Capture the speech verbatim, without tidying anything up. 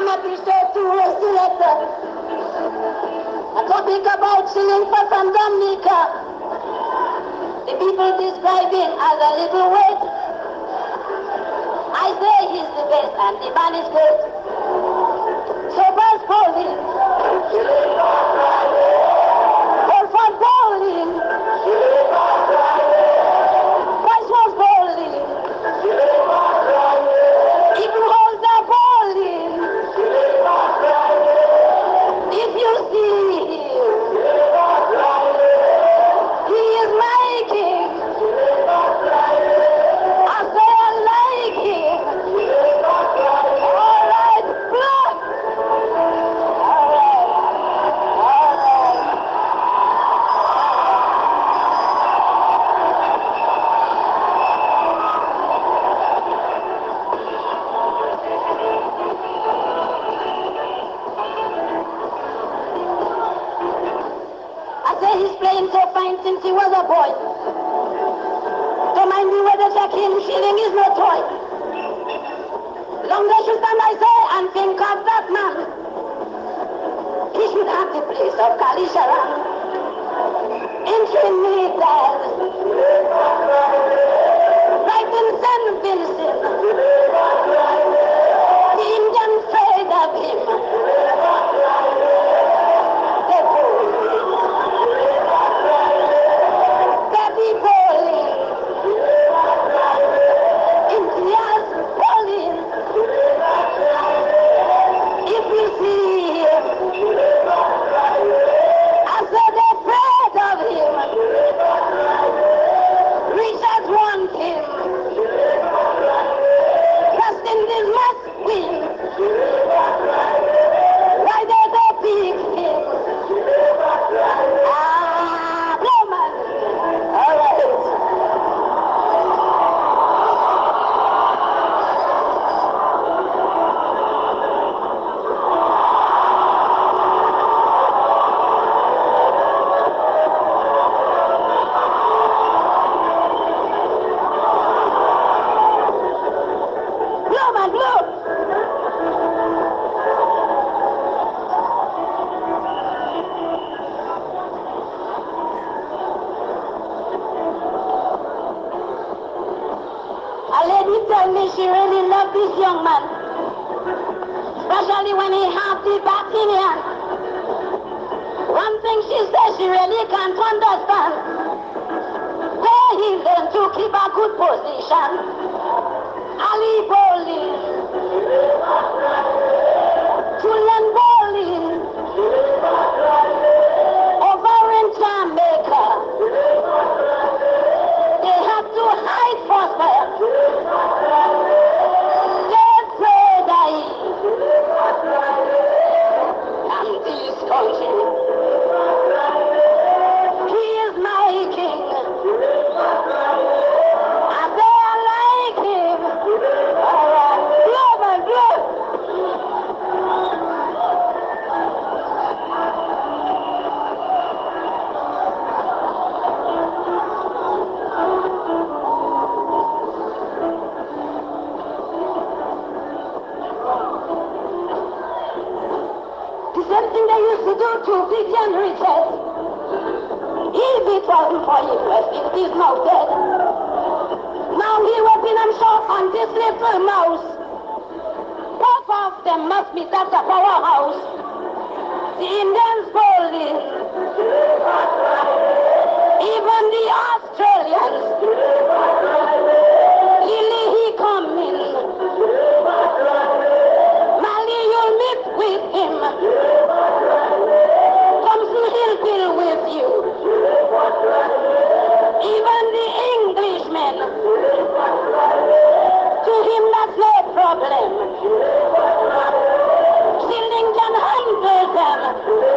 I'm episode two selector. A topic about chilling for from Dominica. The people describe him as a little wet. I say he's the best and the man is great. So Buzz Pauline. Paul for Pauline. Buzz was Pauline. If you hold the Pauline. If you see him. He is my king. I say I like him. All right, blood. All right. All right. I say he's playing so fine since he was a boy. Don't mind me whether Jack Hill shilling is no toy. Long as you stand, I say, and think of that man. He should have the place of Kalisharan in Trinidad, right in Saint Vincent. The Indians afraid of him. The police, the police, Indians police. If you see him, I said they're afraid of him. Richard want him. West Indies must win. Why they don't pick him? Ah, no man. All right. Blow, man, blow. A lady tell me she really loved this young man, especially when he had the bat in hand. One thing she says she really can't understand, where he learned to keep a good position. Ali bowling, to learn bowling, over in Jamaica. They had to hide for them. They said I am this country. He is my king. I say I like him. All right, blow my blood. The same thing they used to do to Big John Richard. If it wasn't for him, West Indies now dead. Now he weapon and shot on this little mouse. Both of them must be at the powerhouse. The Indians bowling. Even the Australians. Lily he coming. Mali you'll meet with him. Thompson he'll deal with you. Even the Englishmen. To him that's no problem. Shilling can handle them.